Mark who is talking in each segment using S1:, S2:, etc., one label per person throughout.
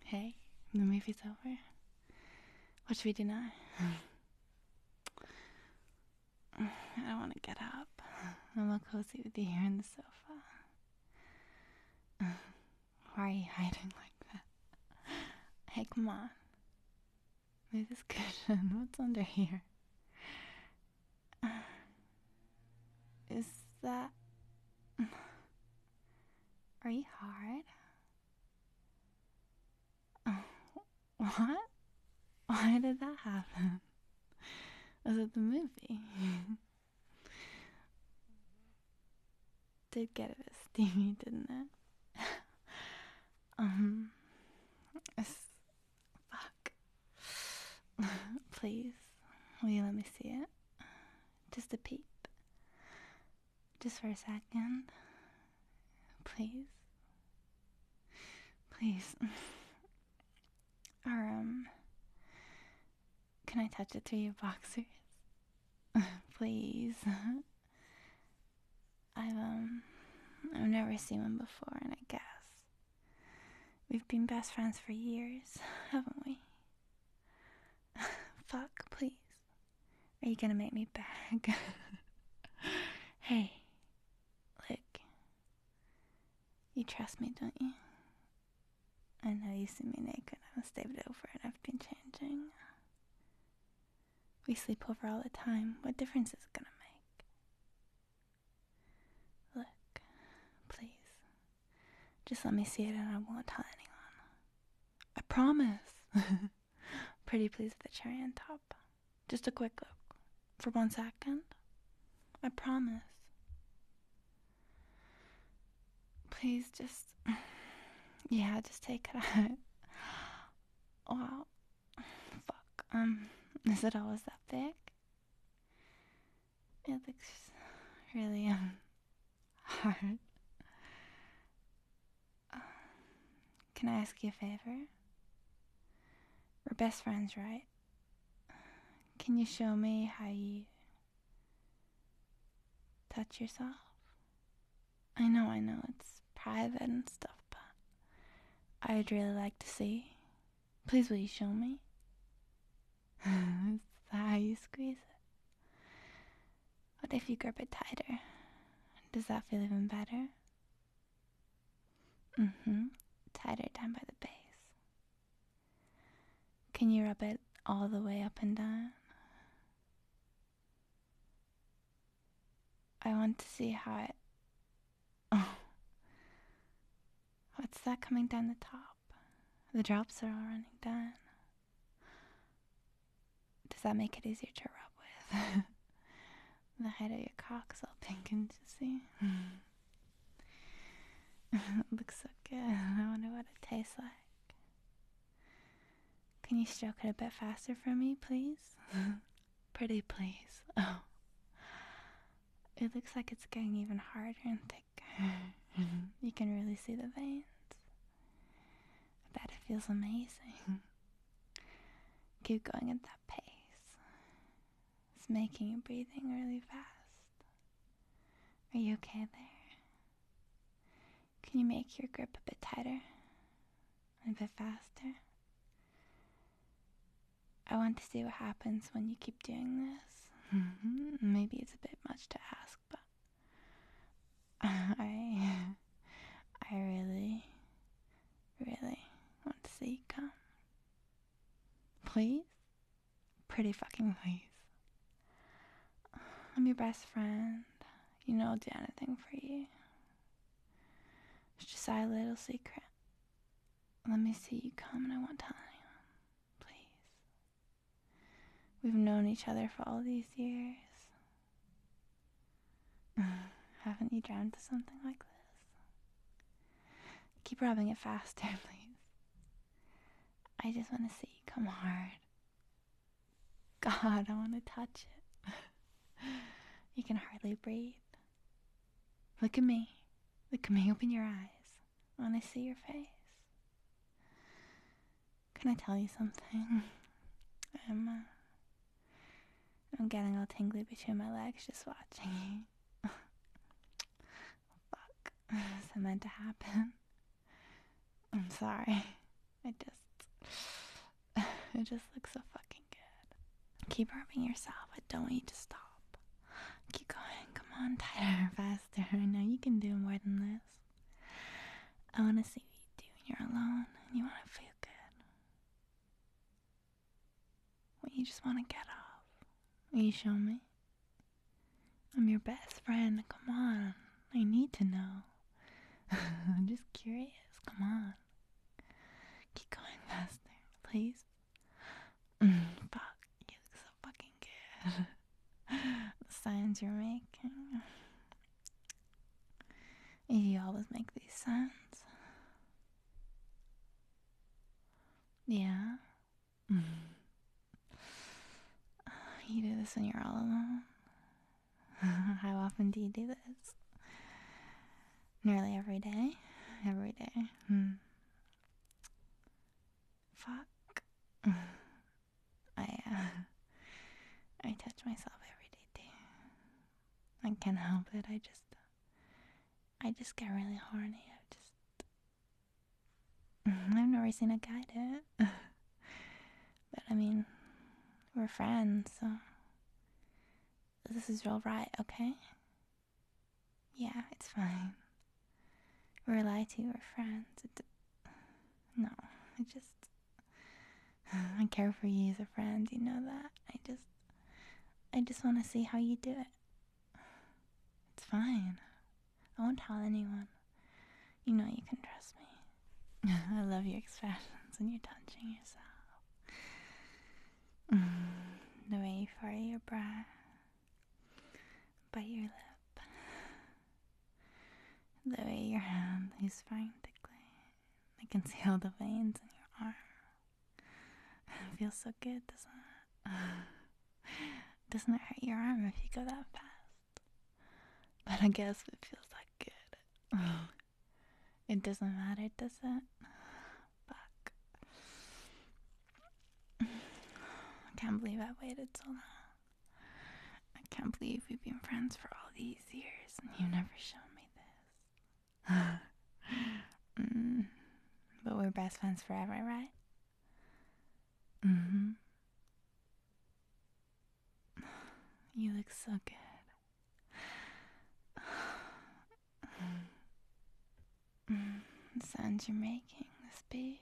S1: Hey, the movie's over. What should we do now? I don't want to get up. I'm all cozy with you here on the sofa. Why are you hiding like that? Hey, come on. Move this cushion. What's under here? Is that... Are you hard? What? Why did that happen? Was it the movie? Did get a bit steamy, didn't it? Fuck. Please, will you let me see it? Just a peep. Just for a second. Please. Please. Or, can I touch it through your boxers? Please. I've never seen one before, and I guess we've been best friends for years, haven't we? Fuck, please. Are you gonna make me beg? Hey, look. You trust me, don't you? I know you see me naked. I was stayed over and I've been changing. We sleep over all the time. What difference is it gonna make? Look, please. Just let me see it and I won't tell anyone. I promise. Pretty please with the cherry on top. Just a quick look. For 1 second. I promise. Please just... Yeah, just take it out. Wow. Fuck. Is it always that big? It looks really, hard. Can I ask you a favor? We're best friends, right? Can you show me how you touch yourself? I know, it's private and stuff, but I'd really like to see. Please, will you show me? Is that how you squeeze it? What if you grip it tighter? Does that feel even better? Tighter down by the base. Can you rub it all the way up and down? I want to see how it... Oh. What's that coming down the top? The drops are all running down. Does that make it easier to rub with? The head of your cock's all pink and juicy. It looks so good. I wonder what it tastes like. Can you stroke it a bit faster for me, please? Pretty please. Oh. It looks like it's getting even harder and thicker. You can really see the veins. I bet it feels amazing. Keep going at that pace. It's making you breathing really fast. Are you okay there? Can you make your grip a bit tighter? And a bit faster? I want to see what happens when you keep doing this. Maybe it's a bit much to ask, but I really, really want to see you come. Please? Pretty fucking please. I'm your best friend. You know I'll do anything for you. It's just our little secret. Let me see you come and I won't tell anyone. Please. We've known each other for all these years. Haven't you dreamt of something like this? Keep rubbing it faster, please. I just want to see you come hard. God, I want to touch it. You can hardly breathe. Look at me. Look at me. Open your eyes. I want to see your face. Can I tell you something? I'm getting all tingly between my legs just watching you. Fuck. Is that meant to happen? I'm sorry. It just looks so fucking good. Keep rubbing yourself. I don't want you to stop. Keep going. Come on, tighter, faster. I know you can do more than this. I want to see what you do when you're alone and you want to feel good. When you just want to get off. Will you show me? I'm your best friend. Come on. I need to know. I'm just curious. Come on. Keep going faster, please. Fuck. You look so fucking good. The signs you're making. You always make these sounds. Yeah. You do this when you're all alone. How often do you do this? Nearly every day. Every day. Fuck. I touch myself every day too. I can't help it. I just get really horny. I've never seen a guy do it. But I mean, we're friends, so this is real right, okay? Yeah, it's fine. We're allowed to, we're friends. No, I care for you as a friend, you know that. I just want to see how you do it. It's fine. I won't tell anyone. You know you can trust me. I love your expressions when you're touching yourself. The way you fart your breath, bite your lip, the way your hand is fine tickling. I can see all the veins in your arm. It feels so good, doesn't it? Doesn't it hurt your arm if you go that fast? But I guess it feels that good. It doesn't matter, does it? Fuck. I can't believe I waited so long. I can't believe we've been friends for all these years and you never shown me this. But we're best friends forever, right? You look so good. The sounds you're making, the speed.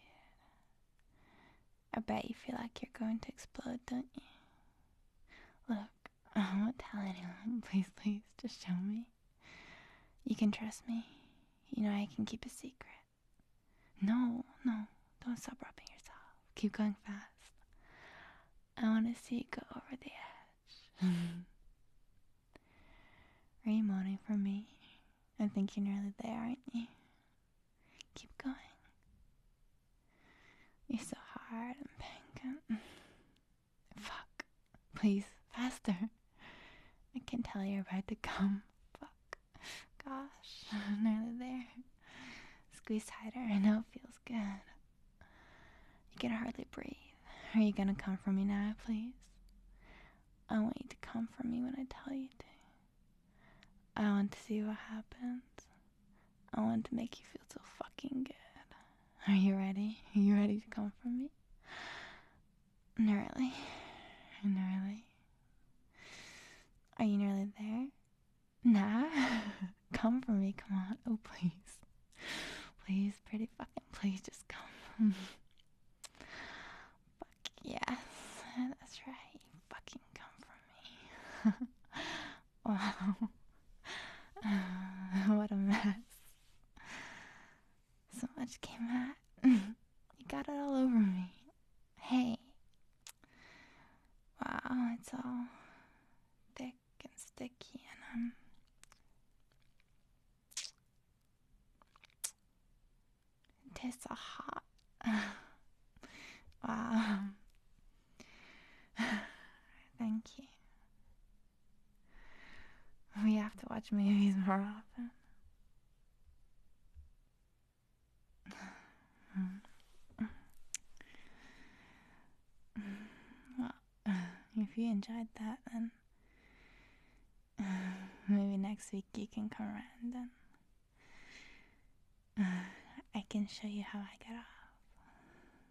S1: I bet you feel like you're going to explode, don't you? Look, I won't tell anyone. Please, just show me. You can trust me. You know I can keep a secret. No, don't stop rubbing yourself. Keep going fast. I want to see you go over the edge. Are you moaning for me? I think you're nearly there, aren't you? Keep going. You're so hard and pink. Fuck. Please, faster. I can tell you're about to come. Fuck. Gosh, nearly there. Squeeze tighter. I know it feels good. You can hardly breathe. Are you gonna come for me now, please? I want you to come for me when I tell you to. I want to see what happens. I want to make you feel so fucking good. Are you ready? Are you ready to come for me? Nearly. Are you nearly there? Nah. Come for me, come on. Oh, please. Please, pretty fucking please, just come. Fuck yes. That's right. You fucking come for me. Wow. What a mess. So much came out. You got it all over me. Hey. Wow, it's all thick and sticky and it tastes so hot. Wow. Thank you. We have to watch movies more often. Well, if you enjoyed that, then maybe next week you can come around and I can show you how I get off.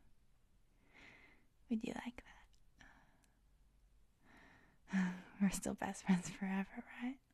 S1: Would you like that? We're still best friends forever, right?